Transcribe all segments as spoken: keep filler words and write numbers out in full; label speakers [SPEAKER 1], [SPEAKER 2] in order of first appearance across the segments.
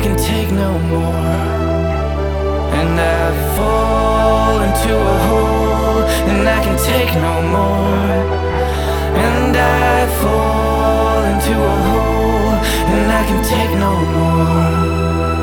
[SPEAKER 1] can take no more. And I fall into a hole, and I can take no more. And I fall into a hole, and I can take no more.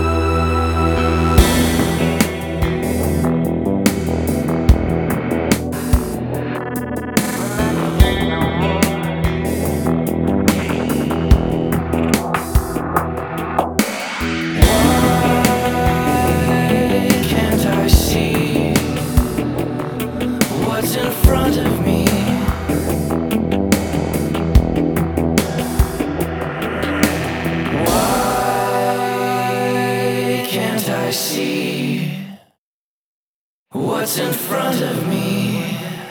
[SPEAKER 1] What's in front of me? Why can't I see what's in front of me?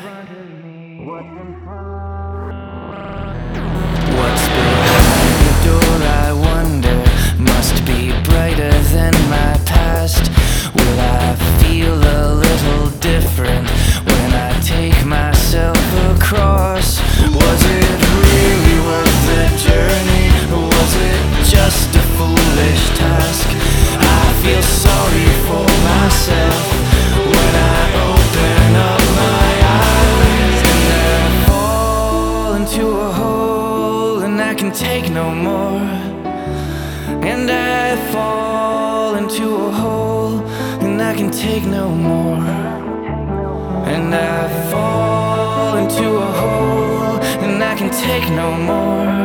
[SPEAKER 1] What's behind the door, I wonder, must be brighter than my past. Will I feel a little different when I take myself across? Was it really worth the journey, or was it just a foolish task? I feel sorry for myself when I open up my eyes, and I fall into a hole, and I can take no more. And I fall into a hole, and I can take no more. And I fall into a hole, and I can take no more.